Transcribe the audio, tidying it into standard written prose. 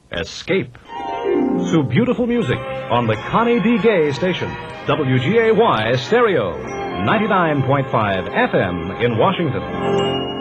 Escape. To beautiful music on the Connie D. Gay station, WGAY Stereo, 99.5 FM in Washington.